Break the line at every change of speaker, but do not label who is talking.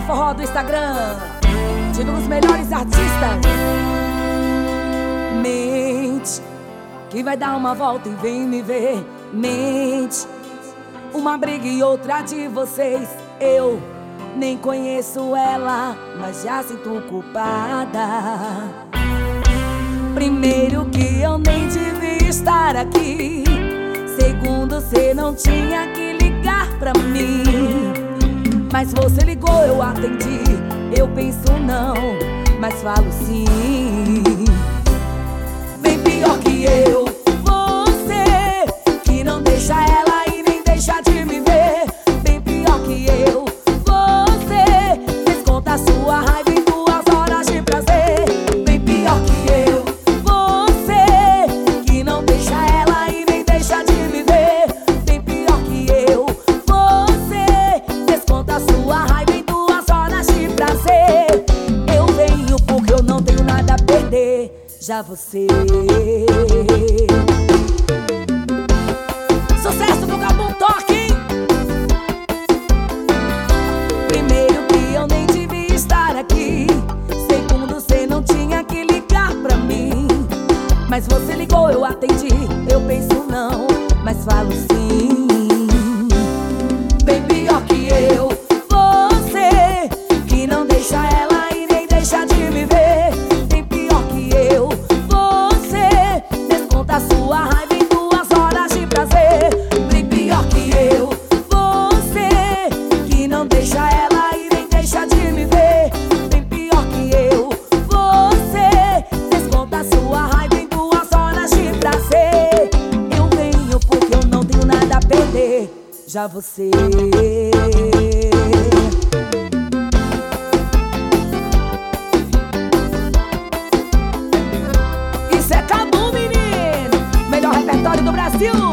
forró do Instagram. Digo os melhores artistas. Mente, que vai dar uma volta e vem me ver. Mente, uma briga e outra de vocês. Eu nem conheço ela, mas já sinto culpada. Primeiro que eu nem devia estar aqui. Segundo, cê não tinha que ligar pra mim. Mas você ligou, eu atendi. Eu penso não, mas falo sim. Bem pior que eu, você que não deixa ela e nem deixa de me ver. Bem pior que eu, você desconta sua raiva em 2 horas de prazer. Bem pior que eu, você que não deixa ela e nem deixa de me ver. Bem pior que eu, você desconta sua raiva em 2 horas de prazer. Eu venho porque eu não tenho nada a perder. Já você, sucesso do Gabum Toque. Primeiro que eu nem devia estar aqui. Segundo, cê não tinha que ligar pra mim. Mas você ligou, eu atendi. Eu penso não, mas falo sim. Bem pior que eu, você que não deixa ela e nem deixa de me ver. Bem pior que eu, você desconta sua raiva em 2 horas de prazer. Bem pior que eu, você que não deixa ela e nem deixa de me ver. Bem pior que eu, você desconta sua raiva em 2 horas de prazer. Eu venho porque eu não tenho nada a perder. Já você, isso é Gabum, menino. Melhor repertório do Brasil.